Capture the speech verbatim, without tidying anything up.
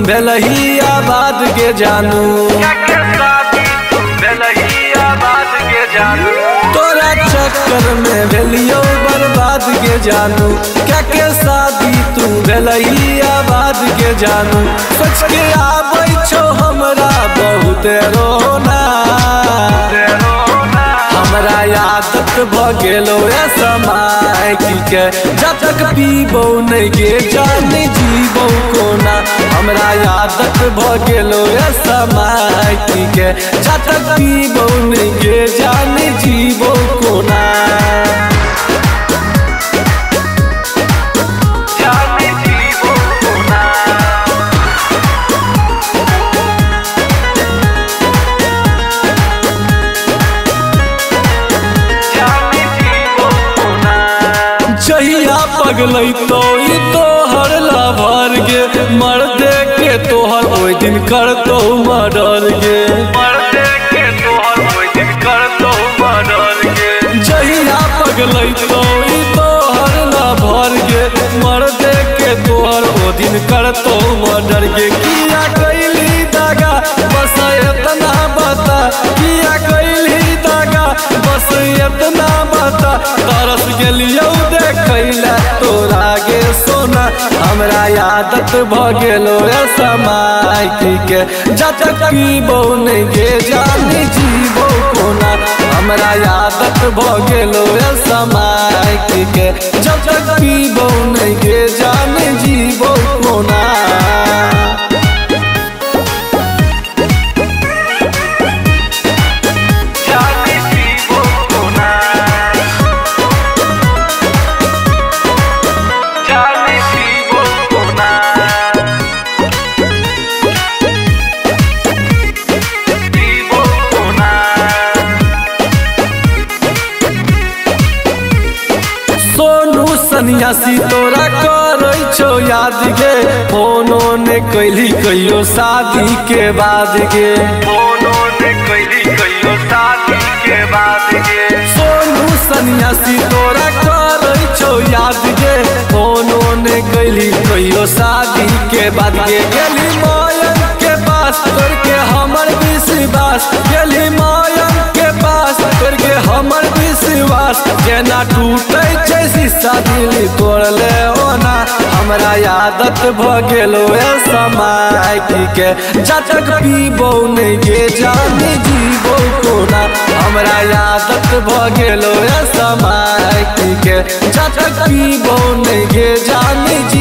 भेलही आबाद के जानू, तोरा चक्कर में भेलियो बर्बाद के जानू। क्या के शादी तू भेलही आबाद के जानू, सोच के आबै छो हमरा बहुत रोना। हमरा आदत भ गेलो ए समय के, जब तक पीबो नहीं गे जाने जीवो कोना। हमरा आदत भ गेलो ए समय के, जब तक पीबो नहीं गे जाने जीवो कोना। जहिया पगलै तो ई तोहर लाभार गे, मर दे के तोहर ओइ दिन करतो मर्डर गे। जहिया पगलै तो ई तोहर लाभार गे, मर दे के तोहर ओ दिन करतो मर्डर गे। किया कैली दागा बस इतना बता, किया कैली दागा बस इतना बता। तरस गेलियो देखैला तोरा गे सोना, हमरा आदत भ गेलो ए समय के, जब तक पीबो नहीं गे जाने जीवो कोना। हमरा आदत भ गेलो ए समय के, जब तक पीबो नहीं गे जाने जीवो कोना। सोनू सन्यासी तोरा करै छो याद गे, फोनो ने कैली कहियो शादी के बाद गे। सोनू सन्यासी तोरा करै छो याद गे, फोनो ने कैली कहियो शादी के बाद गे। गेली मायन के पास तोर के हमर विश्वास, गेली मायन के पास तोर के हमर विश्वास। जेना टूटे छै शीशा दिल तोड़ले ओना, हमरा आदत भ गेलो ए समय के, जब तक पीबो नहीं गे जाने जीवो कोना। हमरा आदत भ गेलो ए समय के, जब तक पीबो नहीं गे जाने